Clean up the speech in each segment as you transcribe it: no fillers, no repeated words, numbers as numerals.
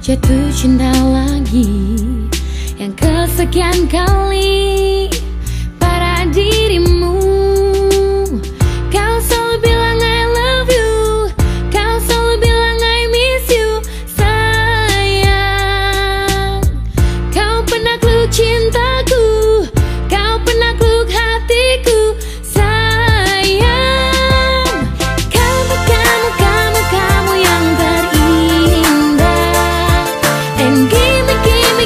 jatuh cinta lagi, yang kesekian kali pada dirimu. Kau selalu bilang I love you, kau selalu bilang I miss you. Sayang, kau pernah peluk cintaku, kau pernah peluk hatiku. Sayang, kamu yang terindah. And give me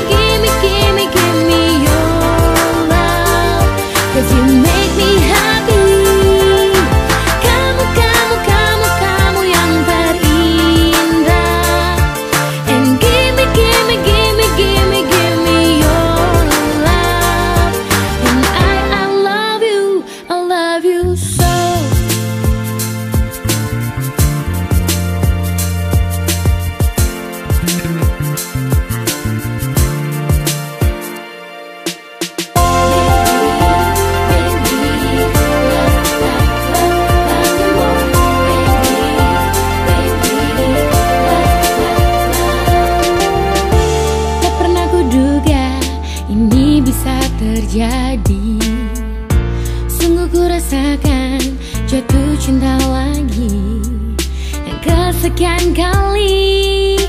your love, 'cause you make me happy. Kamu yang terindah. And give me your love. And I love you so. Ini bisa terjadi. Sungguh ku rasakan jatuh cinta lagi, yang kesekian kali.